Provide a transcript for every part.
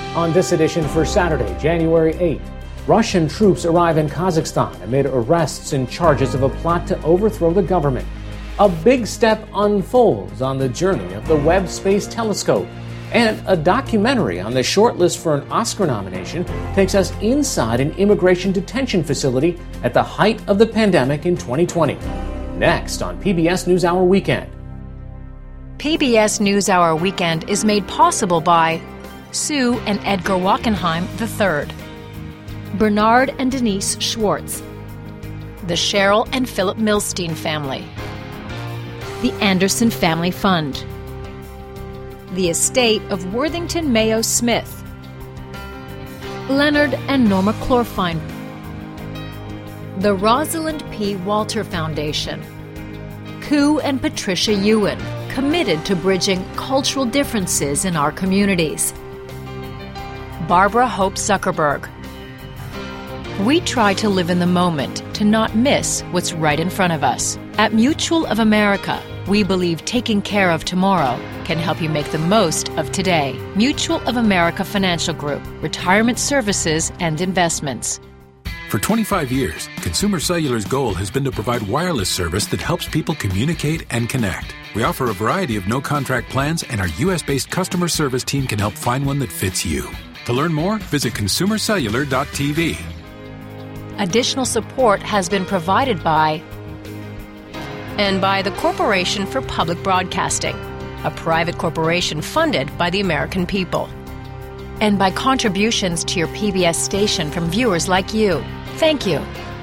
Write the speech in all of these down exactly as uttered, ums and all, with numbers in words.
On this edition for Saturday, January eighth, Russian troops arrive in Kazakhstan amid arrests and charges of a plot to overthrow the government. A big step unfolds on the journey of the Webb Space Telescope. And a documentary on the shortlist for an Oscar nomination takes us inside an immigration detention facility at the height of the pandemic in twenty twenty. Next on P B S NewsHour Weekend. P B S NewsHour Weekend is made possible by Sue and Edgar Wackenheim the third, Bernard and Denise Schwartz, the Cheryl and Philip Milstein family, the Anderson Family Fund, the estate of Worthington Mayo Smith, Leonard and Norma Chlorfine, the Rosalind P. Walter Foundation, Koo and Patricia Ewan, committed to bridging cultural differences in our communities, Barbara Hope Zuckerberg. We try to live in the moment to not miss what's right in front of us. At Mutual of America, we believe taking care of tomorrow can help you make the most of today. Mutual of America Financial Group, retirement services and investments. For twenty-five years, Consumer Cellular's goal has been to provide wireless service that helps people communicate and connect. We offer a variety of no-contract plans, and our U S-based customer service team can help find one that fits you. To learn more, visit consumer cellular dot t v. Additional support has been provided by and by the Corporation for Public Broadcasting, a private corporation funded by the American people, and by contributions to your P B S station from viewers like you. Thank you.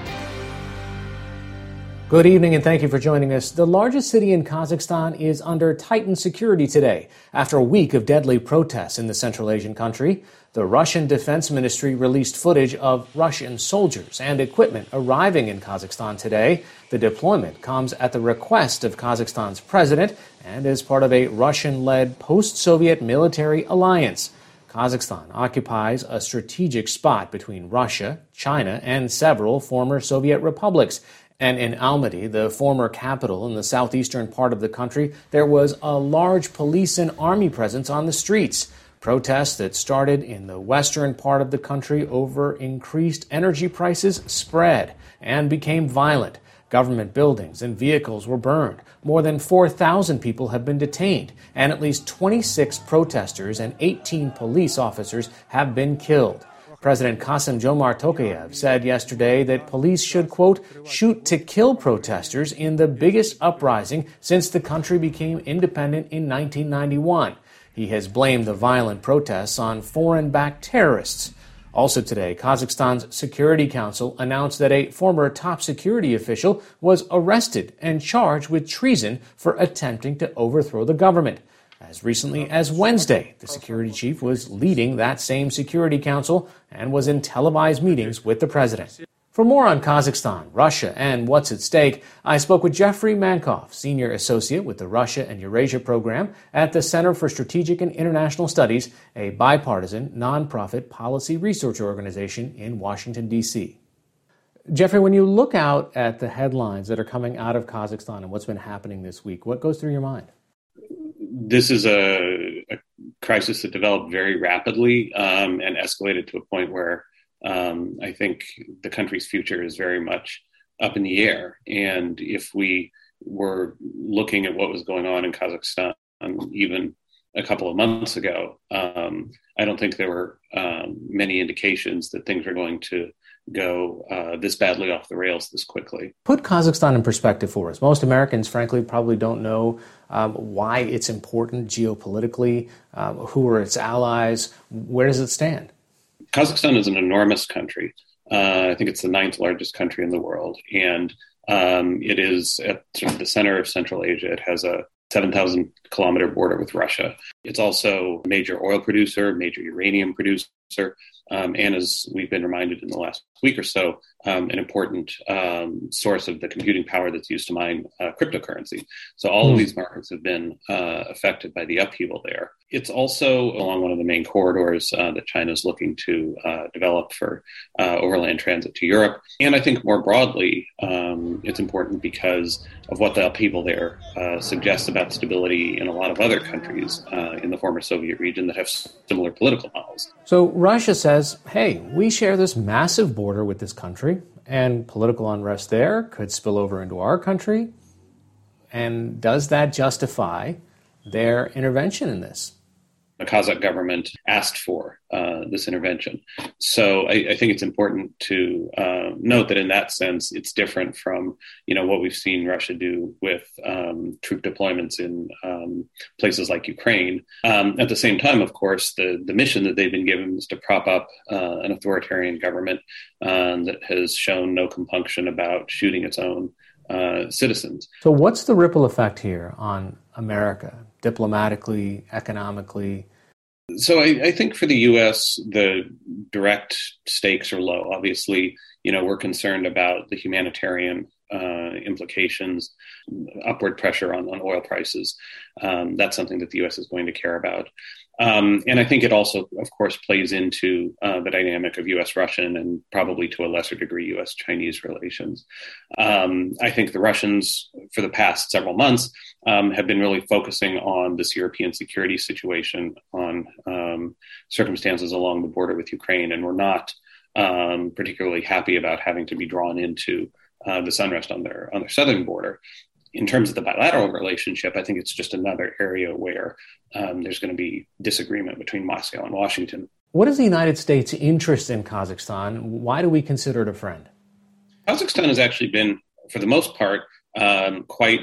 Good evening and thank you for joining us. The largest city in Kazakhstan is under tightened security today after a week of deadly protests in the Central Asian country. The Russian Defense Ministry released footage of Russian soldiers and equipment arriving in Kazakhstan today. The deployment comes at the request of Kazakhstan's president and is part of a Russian-led post-Soviet military alliance. Kazakhstan occupies a strategic spot between Russia, China, and several former Soviet republics. And in Almaty, the former capital in the southeastern part of the country, there was a large police and army presence on the streets. Protests that started in the western part of the country over increased energy prices spread and became violent. Government buildings and vehicles were burned. More than four thousand people have been detained, and at least twenty-six protesters and eighteen police officers have been killed. President Kassym-Jomart Tokayev said yesterday that police should, quote, shoot to kill protesters in the biggest uprising since the country became independent in nineteen ninety-one. He has blamed the violent protests on foreign-backed terrorists. Also today, Kazakhstan's Security Council announced that a former top security official was arrested and charged with treason for attempting to overthrow the government. As recently as Wednesday, the security chief was leading that same Security Council and was in televised meetings with the president. For more on Kazakhstan, Russia, and what's at stake, I spoke with Jeffrey Mankoff, Senior Associate with the Russia and Eurasia Program at the Center for Strategic and International Studies, a bipartisan, nonprofit policy research organization in Washington, D C Jeffrey, when you look out at the headlines that are coming out of Kazakhstan and what's been happening this week, what goes through your mind? This is a, a crisis that developed very rapidly um, and escalated to a point where um, I think the country's future is very much up in the air. And if we were looking at what was going on in Kazakhstan even a couple of months ago, um, I don't think there were um, many indications that things were going to go uh, this badly off the rails this quickly. Put Kazakhstan in perspective for us. Most Americans, frankly, probably don't know um, why it's important geopolitically, um, who are its allies, where does it stand? Kazakhstan is an enormous country. Uh, I think it's the ninth largest country in the world, and um, it is at sort of the center of Central Asia. It has a seven thousand kilometer border with Russia. It's also a major oil producer, major uranium producer. Um, and as we've been reminded in the last week or so, um, an important um, source of the computing power that's used to mine uh, cryptocurrency. So all mm. of these markets have been uh, affected by the upheaval there. It's also along one of the main corridors uh, that China is looking to uh, develop for uh, overland transit to Europe. And I think more broadly, um, it's important because of what the upheaval there uh, suggests about stability in a lot of other countries uh, in the former Soviet region that have similar political models. So Russia says, hey, we share this massive border with this country, and political unrest there could spill over into our country. And does that justify their intervention in this? The Kazakh government asked for uh, this intervention. So I, I think it's important to uh, note that in that sense, it's different from, you know, what we've seen Russia do with um, troop deployments in um, places like Ukraine. Um, at the same time, of course, the, the mission that they've been given is to prop up uh, an authoritarian government uh, that has shown no compunction about shooting its own uh, citizens. So what's the ripple effect here on America, diplomatically, economically? So I, I think for the U S, the direct stakes are low. Obviously, you know, we're concerned about the humanitarian uh, implications, upward pressure on, on oil prices. Um, that's something that the U S is going to care about. Um, and I think it also, of course, plays into uh, the dynamic of U S-Russian and probably to a lesser degree U S-Chinese relations. Um, I think the Russians, for the past several months, um, have been really focusing on this European security situation, on um, circumstances along the border with Ukraine, and we're not um, particularly happy about having to be drawn into uh, this unrest on their on their southern border. In terms of the bilateral relationship, I think it's just another area where um, there's going to be disagreement between Moscow and Washington. What is the United States' interest in Kazakhstan? Why do we consider it a friend? Kazakhstan has actually been, for the most part, um, quite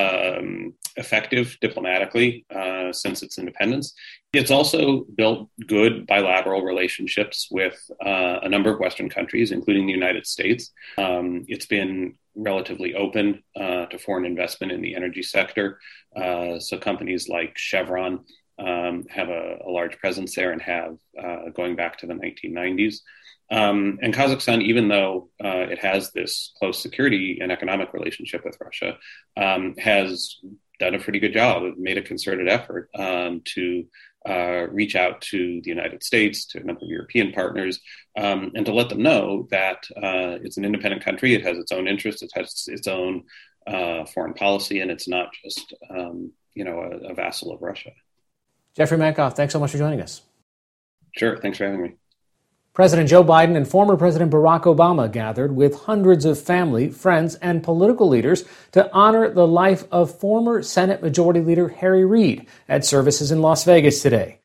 um, effective diplomatically uh, since its independence. It's also built good bilateral relationships with uh, a number of Western countries, including the United States. Um, it's been relatively open uh, to foreign investment in the energy sector. Uh, so companies like Chevron um, have a, a large presence there and have uh, going back to the nineteen nineties. Um, and Kazakhstan, even though uh, it has this close security and economic relationship with Russia, um, has done a pretty good job. It made a concerted effort um, to uh, reach out to the United States, to a number of European partners, um, and to let them know that uh, it's an independent country. It has its own interests. It has its own uh, foreign policy, and it's not just um, you know a, a vassal of Russia. Jeffrey Mankoff, thanks so much for joining us. Sure. Thanks for having me. President Joe Biden and former President Barack Obama gathered with hundreds of family, friends, and political leaders to honor the life of former Senate Majority Leader Harry Reid at services in Las Vegas today.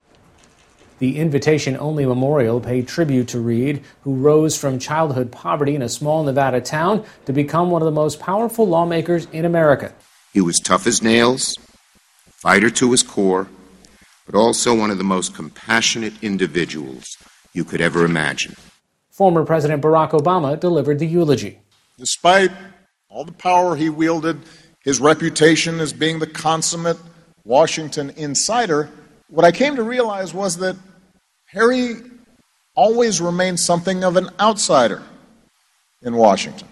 The invitation-only memorial paid tribute to Reid, who rose from childhood poverty in a small Nevada town to become one of the most powerful lawmakers in America. He was tough as nails, a fighter to his core, but also one of the most compassionate individuals you could ever imagine. Former President Barack Obama delivered the eulogy. Despite all the power he wielded, his reputation as being the consummate Washington insider, what I came to realize was that Harry always remained something of an outsider in Washington.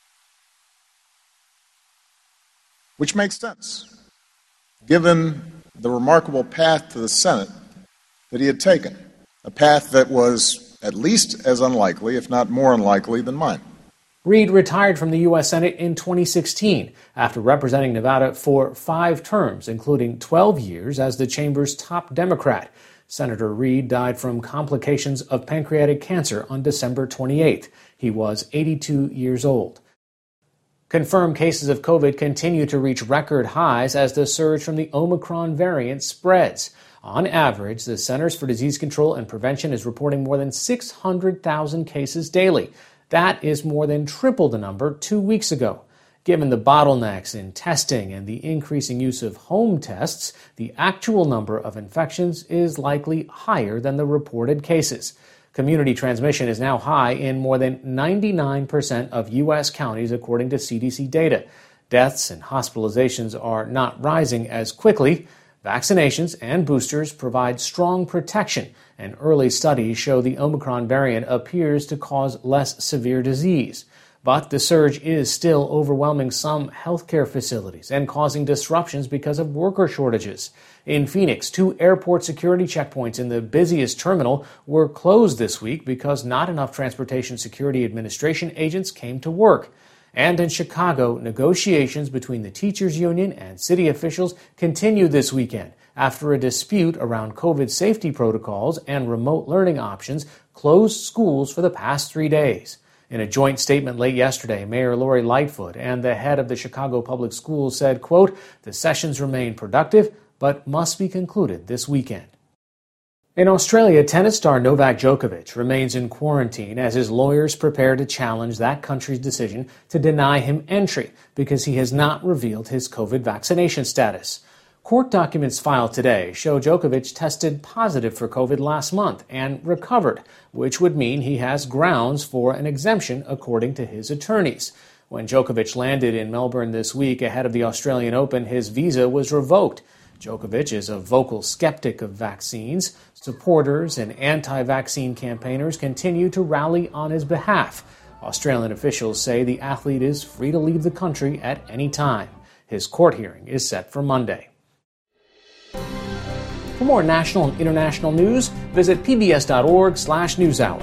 Which makes sense, given the remarkable path to the Senate that he had taken. A path that was at least as unlikely, if not more unlikely, than mine. Reid retired from the U S Senate in twenty sixteen after representing Nevada for five terms, including twelve years as the chamber's top Democrat. Senator Reid died from complications of pancreatic cancer on December twenty-eighth. He was eighty-two years old. Confirmed cases of COVID continue to reach record highs as the surge from the Omicron variant spreads. On average, the Centers for Disease Control and Prevention is reporting more than six hundred thousand cases daily. That is more than triple the number two weeks ago. Given the bottlenecks in testing and the increasing use of home tests, the actual number of infections is likely higher than the reported cases. Community transmission is now high in more than ninety-nine percent of U S counties, according to C D C data. Deaths and hospitalizations are not rising as quickly. Vaccinations and boosters provide strong protection, and early studies show the Omicron variant appears to cause less severe disease. But the surge is still overwhelming some healthcare facilities and causing disruptions because of worker shortages. In Phoenix, two airport security checkpoints in the busiest terminal were closed this week because not enough Transportation Security Administration agents came to work. And in Chicago, negotiations between the teachers union and city officials continued this weekend after a dispute around COVID safety protocols and remote learning options closed schools for the past three days. In a joint statement late yesterday, Mayor Lori Lightfoot and the head of the Chicago Public Schools said, quote, "The sessions remain productive, but must be concluded this weekend." In Australia, tennis star Novak Djokovic remains in quarantine as his lawyers prepare to challenge that country's decision to deny him entry because he has not revealed his COVID vaccination status. Court documents filed today show Djokovic tested positive for COVID last month and recovered, which would mean he has grounds for an exemption according to his attorneys. When Djokovic landed in Melbourne this week ahead of the Australian Open, his visa was revoked. Djokovic is a vocal skeptic of vaccines. Supporters and anti-vaccine campaigners continue to rally on his behalf. Australian officials say the athlete is free to leave the country at any time. His court hearing is set for Monday. For more national and international news, visit pbs.org slash newshour.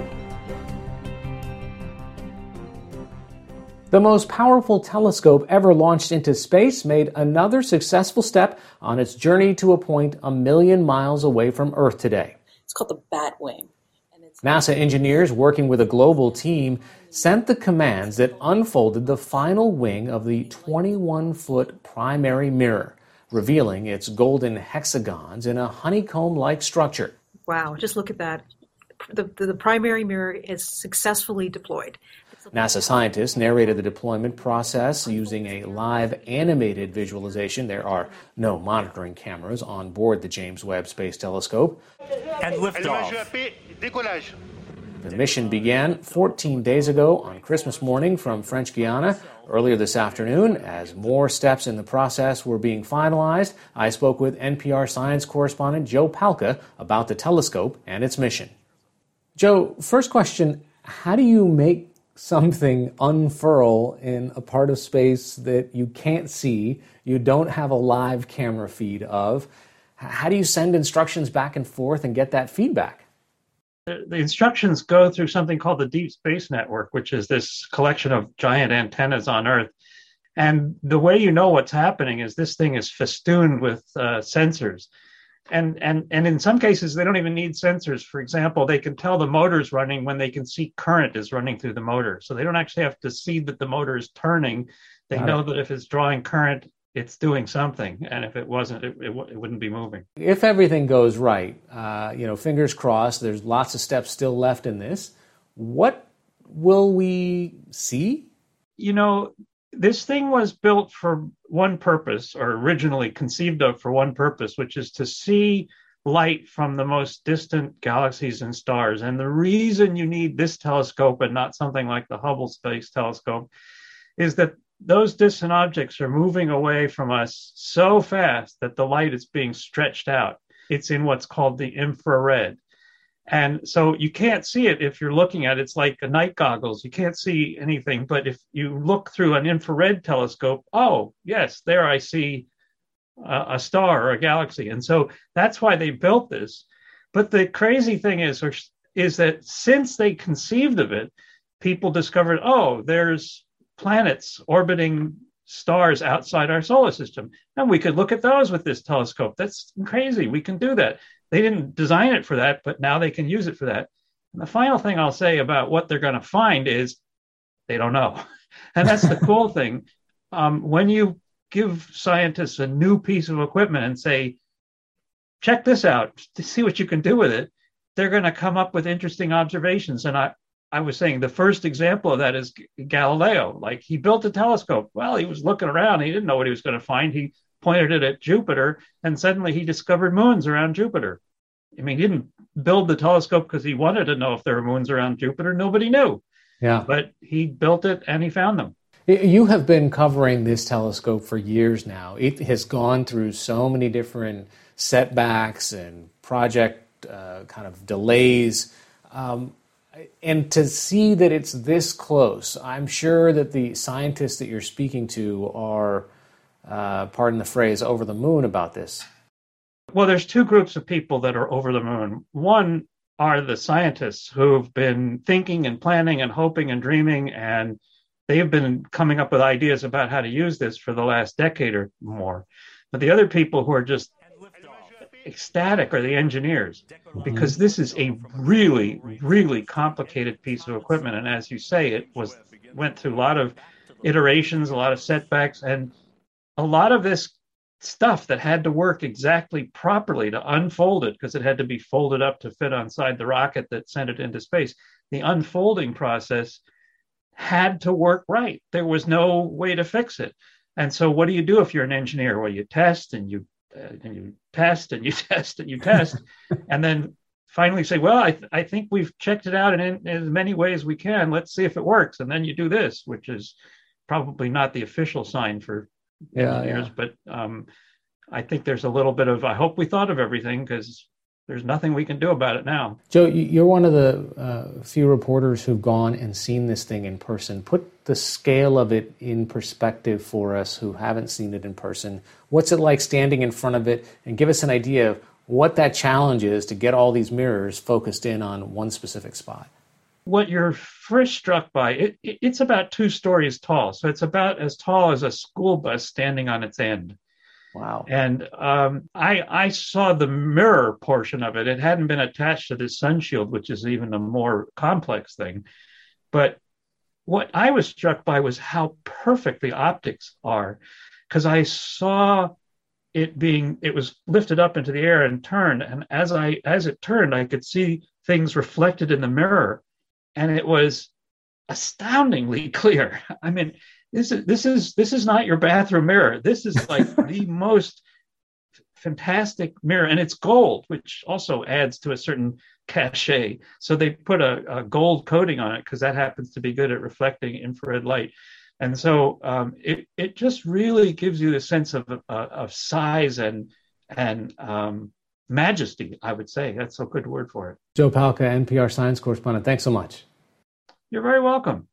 The most powerful telescope ever launched into space made another successful step on its journey to a point a million miles away from Earth today. It's called the Batwing. And it's NASA engineers working with a global team sent the commands that unfolded the final wing of the twenty-one foot primary mirror, revealing its golden hexagons in a honeycomb-like structure. Wow, just look at that. The, the, the primary mirror is successfully deployed. NASA scientists narrated the deployment process using a live animated visualization. There are no monitoring cameras on board the James Webb Space Telescope. And liftoff. The mission began fourteen days ago on Christmas morning from French Guiana. Earlier this afternoon, as more steps in the process were being finalized, I spoke with N P R science correspondent Joe Palca about the telescope and its mission. Joe, first question, how do you make something unfurl in a part of space that you can't see, you don't have a live camera feed of? How do you send instructions back and forth and get that feedback? The, the instructions go through something called the Deep Space Network, which is this collection of giant antennas on Earth. And the way you know what's happening is this thing is festooned with uh, sensors. And, and, and in some cases, they don't even need sensors. For example, they can tell the motor's running when they can see current is running through the motor. So they don't actually have to see that the motor is turning. They Got know it. that if it's drawing current, it's doing something. And if it wasn't, it, it, it wouldn't be moving. If everything goes right, uh, you know, fingers crossed, there's lots of steps still left in this. What will we see? You know, this thing was built for one purpose, or originally conceived of for one purpose, which is to see light from the most distant galaxies and stars. And the reason you need this telescope and not something like the Hubble Space Telescope is that those distant objects are moving away from us so fast that the light is being stretched out. It's in what's called the infrared. And so you can't see it if you're looking at it. It's like a night goggles. You can't see anything. But if you look through an infrared telescope, oh, yes, there I see a, a star or a galaxy. And so that's why they built this. But the crazy thing is, or, is that since they conceived of it, people discovered, oh, there's planets orbiting stars outside our solar system. And we could look at those with this telescope. That's crazy. We can do that. They didn't design it for that, but now they can use it for that. And the final thing I'll say about what they're going to find is they don't know. And that's the cool thing. Um, when you give scientists a new piece of equipment and say, check this out to see what you can do with it, they're going to come up with interesting observations. And I, I was saying the first example of that is Galileo. Like, he built a telescope. Well, he was looking around. He didn't know what he was going to find. He pointed it at Jupiter, and suddenly he discovered moons around Jupiter. I mean, he didn't build the telescope because he wanted to know if there were moons around Jupiter. Nobody knew. Yeah. But he built it and he found them. You have been covering this telescope for years now. It has gone through so many different setbacks and project uh, kind of delays. Um, and to see that it's this close, I'm sure that the scientists that you're speaking to are, uh, pardon the phrase, over the moon about this. Well, there's two groups of people that are over the moon. One are the scientists who've been thinking and planning and hoping and dreaming, and they've been coming up with ideas about how to use this for the last decade or more. But the other people who are just ecstatic are the engineers, because this is a really, really complicated piece of equipment. And as you say, it was went through a lot of iterations, a lot of setbacks, and a lot of this stuff that had to work exactly properly to unfold it, because it had to be folded up to fit inside the rocket that sent it into space. The unfolding process had to work right. There was no way to fix it. And so what do you do if you're an engineer? Well, you test and you uh, and you test and you test and you test and then finally say, well, I, th- I think we've checked it out in, in as many ways we can. Let's see if it works. And then you do this, which is probably not the official sign for yeah, engineers, yeah. but um, I think there's a little bit of, I hope we thought of everything, because there's nothing we can do about it now. Joe, you're one of the uh, few reporters who've gone and seen this thing in person. Put the scale of it in perspective for us who haven't seen it in person. What's it like standing in front of it? And give us an idea of what that challenge is to get all these mirrors focused in on one specific spot. What you're first struck by, it, it, it's about two stories tall. So it's about as tall as a school bus standing on its end. Wow. And um, I, I saw the mirror portion of it. It hadn't been attached to this sun shield, which is even a more complex thing. But what I was struck by was how perfect the optics are, because I saw it being, it was lifted up into the air and turned. And as I, as it turned, I could see things reflected in the mirror. And it was astoundingly clear. I mean, This is this is this is not your bathroom mirror. This is like the most fantastic mirror, and it's gold, which also adds to a certain cachet. So they put a, a gold coating on it because that happens to be good at reflecting infrared light, and so um, it it just really gives you the sense of uh, of size and and um, majesty. I would say that's a good word for it. Joe Palca, N P R science correspondent. Thanks so much. You're very welcome.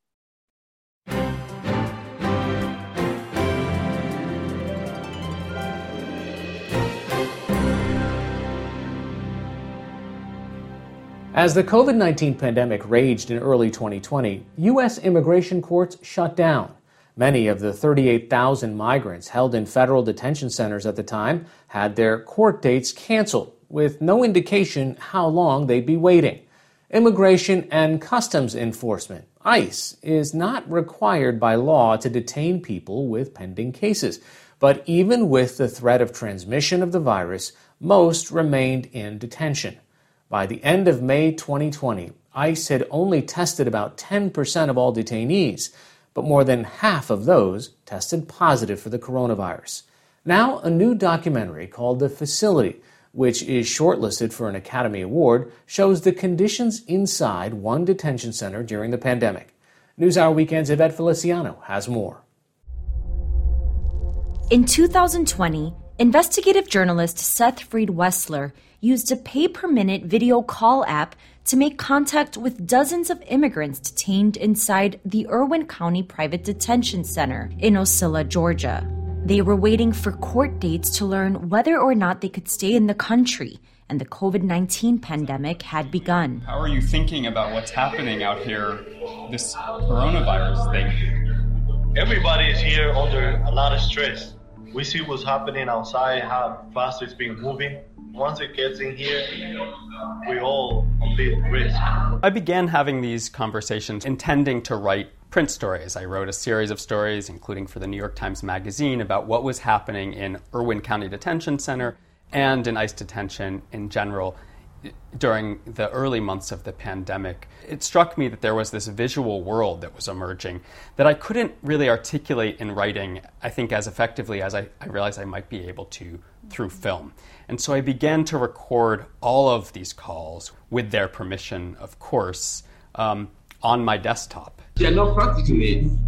As the covid nineteen pandemic raged in early twenty twenty, U S immigration courts shut down. Many of the thirty-eight thousand migrants held in federal detention centers at the time had their court dates canceled, with no indication how long they'd be waiting. Immigration and Customs Enforcement, ICE, is not required by law to detain people with pending cases. But even with the threat of transmission of the virus, most remained in detention. By the end of May twenty twenty, ICE had only tested about ten percent of all detainees, but more than half of those tested positive for the coronavirus. Now, a new documentary called The Facility, which is shortlisted for an Academy Award, shows the conditions inside one detention center during the pandemic. NewsHour Weekend's Yvette Feliciano has more. In two thousand twenty, investigative journalist Seth Freed Wessler used a pay-per-minute video call app to make contact with dozens of immigrants detained inside the Irwin County Private Detention Center in Ocilla, Georgia. They were waiting for court dates to learn whether or not they could stay in the country, and the covid nineteen pandemic had begun. How are you thinking about what's happening out here, this coronavirus thing? Everybody is here under a lot of stress. We see what's happening outside, how fast it's been moving. Once it gets in here, we all complete risk. I began having these conversations intending to write print stories. I wrote a series of stories, including for the New York Times Magazine, about what was happening in Irwin County Detention Center and in ICE detention in general during the early months of the pandemic. It struck me that there was this visual world that was emerging that I couldn't really articulate in writing, I think, as effectively as I, I realized I might be able to through film. And so I began to record all of these calls, with their permission, of course, um, on my desktop. They are not practicing it.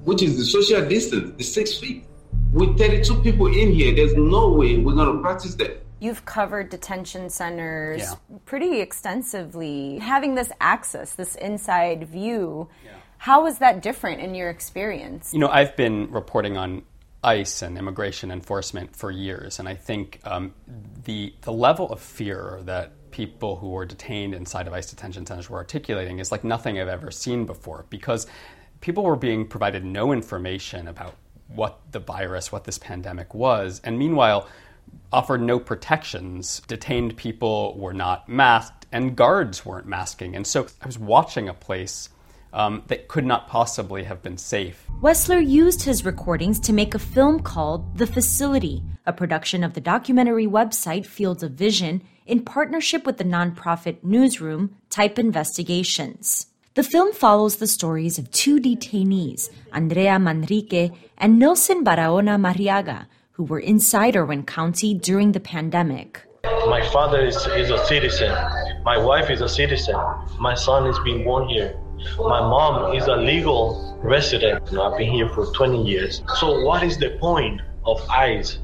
which is the social distance, the six feet. With thirty-two people in here, there's no way we're going to practice that. You've covered detention centers yeah. pretty extensively. Having this access, this inside view, yeah. how is that different in your experience? You know, I've been reporting on ICE and immigration enforcement for years, and I think um, the the level of fear that people who were detained inside of ICE detention centers were articulating is like nothing I've ever seen before, because people were being provided no information about what the virus, what this pandemic was, and meanwhile offered no protections. Detained people were not masked, and guards weren't masking. And so I was watching a place um, that could not possibly have been safe. Wessler used his recordings to make a film called The Facility, a production of the documentary website Fields of Vision in partnership with the nonprofit newsroom Type Investigations. The film follows the stories of two detainees, Andrea Manrique and Nilson Barahona Marriaga, who were inside Irwin County during the pandemic. My father is, is a citizen. My wife is a citizen. My son is being born here. My mom is a legal resident. I've been here for twenty years. So what is the point of ICE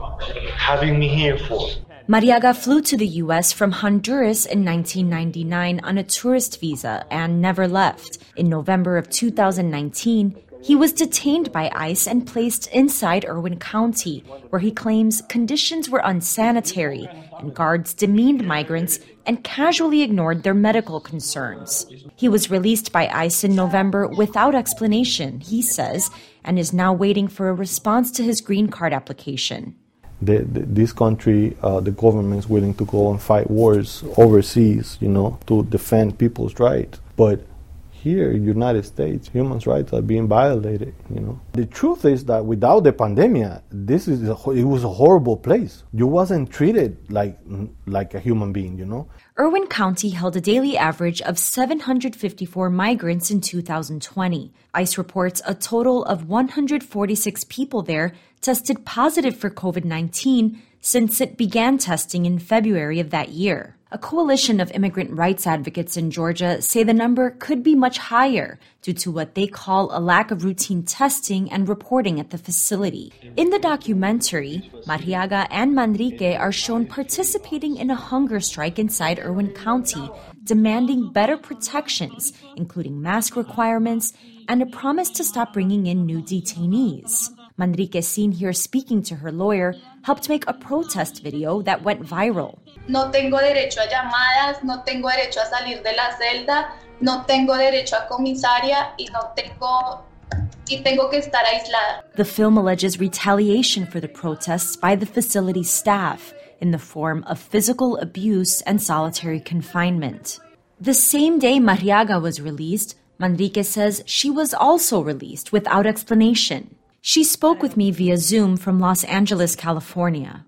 having me here for? Marriaga flew to the U S from Honduras in nineteen ninety-nine on a tourist visa and never left. In November of two thousand nineteen, he was detained by ICE and placed inside Irwin County, where he claims conditions were unsanitary and guards demeaned migrants and casually ignored their medical concerns. He was released by ICE in November without explanation, he says, and is now waiting for a response to his green card application. The, the, this country, uh, the government is willing to go and fight wars overseas, you know, to defend people's rights. But here in the United States, human rights are being violated, you know. The truth is that without the pandemic, this is a, it was a horrible place. You wasn't treated like like a human being, you know. Irwin County held a daily average of seven hundred fifty-four migrants in two thousand twenty. ICE reports a total of one hundred forty-six people there tested positive for covid nineteen since it began testing in February of that year. A coalition of immigrant rights advocates in Georgia say the number could be much higher due to what they call a lack of routine testing and reporting at the facility. In the documentary, Marriaga and Manrique are shown participating in a hunger strike inside Irwin County, demanding better protections, including mask requirements and a promise to stop bringing in new detainees. Manrique, seen here speaking to her lawyer, helped make a protest video that went viral. No tengo derecho a llamadas, no tengo derecho a salir de la celda, no tengo derecho a comisaria y no tengo y tengo que estar aislada. The film alleges retaliation for the protests by the facility's staff in the form of physical abuse and solitary confinement. The same day Marriaga was released, Manrique says she was also released without explanation. She spoke with me via Zoom from Los Angeles, California.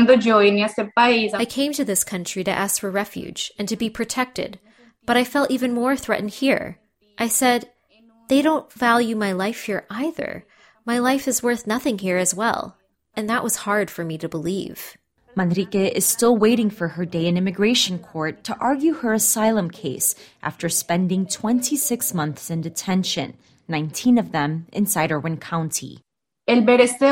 I came to this country to ask for refuge and to be protected, but I felt even more threatened here. I said, they don't value my life here either. My life is worth nothing here as well. And that was hard for me to believe. Manrique is still waiting for her day in immigration court to argue her asylum case after spending twenty-six months in detention, nineteen of them inside Irwin County. Seeing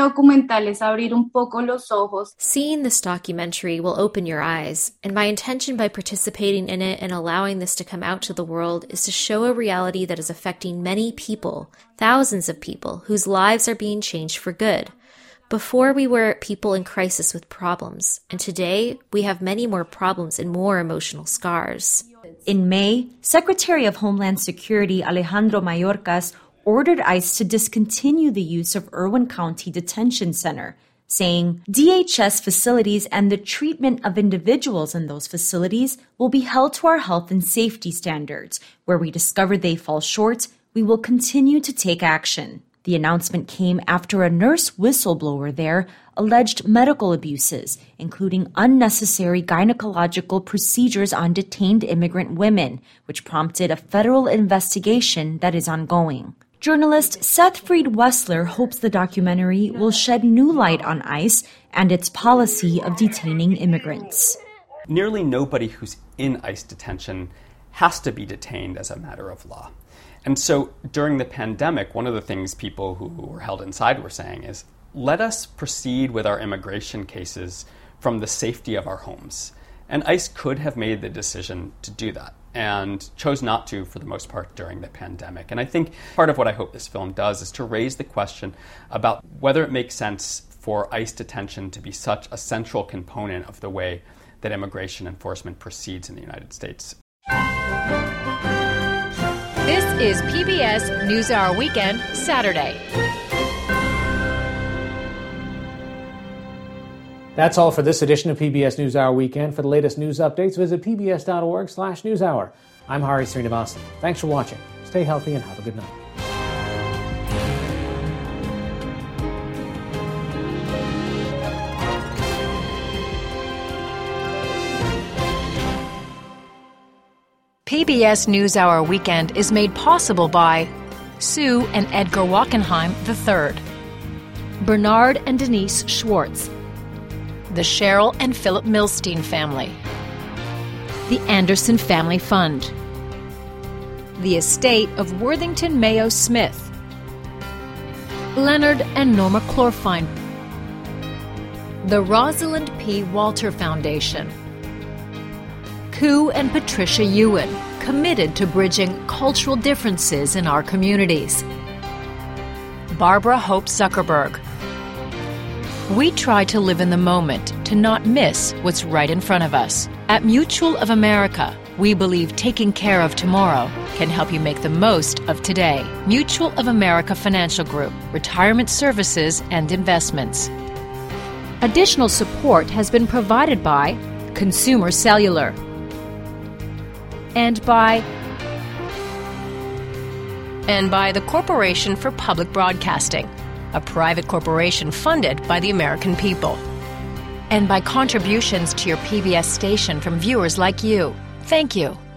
this documentary will open your eyes, and my intention by participating in it and allowing this to come out to the world is to show a reality that is affecting many people, thousands of people, whose lives are being changed for good. Before we were people in crisis with problems, and today we have many more problems and more emotional scars. In May, Secretary of Homeland Security Alejandro Mayorkas ordered ICE to discontinue the use of Irwin County Detention Center, saying D H S facilities and the treatment of individuals in those facilities will be held to our health and safety standards. Where we discover they fall short, we will continue to take action. The announcement came after a nurse whistleblower there alleged medical abuses, including unnecessary gynecological procedures on detained immigrant women, which prompted a federal investigation that is ongoing. Journalist Seth Freed Wessler hopes the documentary will shed new light on ICE and its policy of detaining immigrants. Nearly nobody who's in ICE detention has to be detained as a matter of law. And so during the pandemic, one of the things people who were held inside were saying is, let us proceed with our immigration cases from the safety of our homes. And ICE could have made the decision to do that and chose not to for the most part during the pandemic. And I think part of what I hope this film does is to raise the question about whether it makes sense for ICE detention to be such a central component of the way that immigration enforcement proceeds in the United States. This is P B S NewsHour Weekend, Saturday. That's all for this edition of P B S NewsHour Weekend. For the latest news updates, visit pbs.org slash newshour. I'm Hari Srinivasan. Thanks for watching. Stay healthy and have a good night. P B S NewsHour Weekend is made possible by Sue and Edgar Wackenheim the third, Bernard and Denise Schwartz, the Cheryl and Philip Milstein family, the Anderson Family Fund, the estate of Worthington Mayo Smith, Leonard and Norma Chlorfine, the Rosalind P. Walter Foundation, Koo and Patricia Ewan, committed to bridging cultural differences in our communities, Barbara Hope Zuckerberg. We try to live in the moment, to not miss what's right in front of us. At Mutual of America, we believe taking care of tomorrow can help you make the most of today. Mutual of America Financial Group, retirement services and investments. Additional support has been provided by Consumer Cellular and by and by the Corporation for Public Broadcasting, a private corporation funded by the American people, and by contributions to your P B S station from viewers like you. Thank you.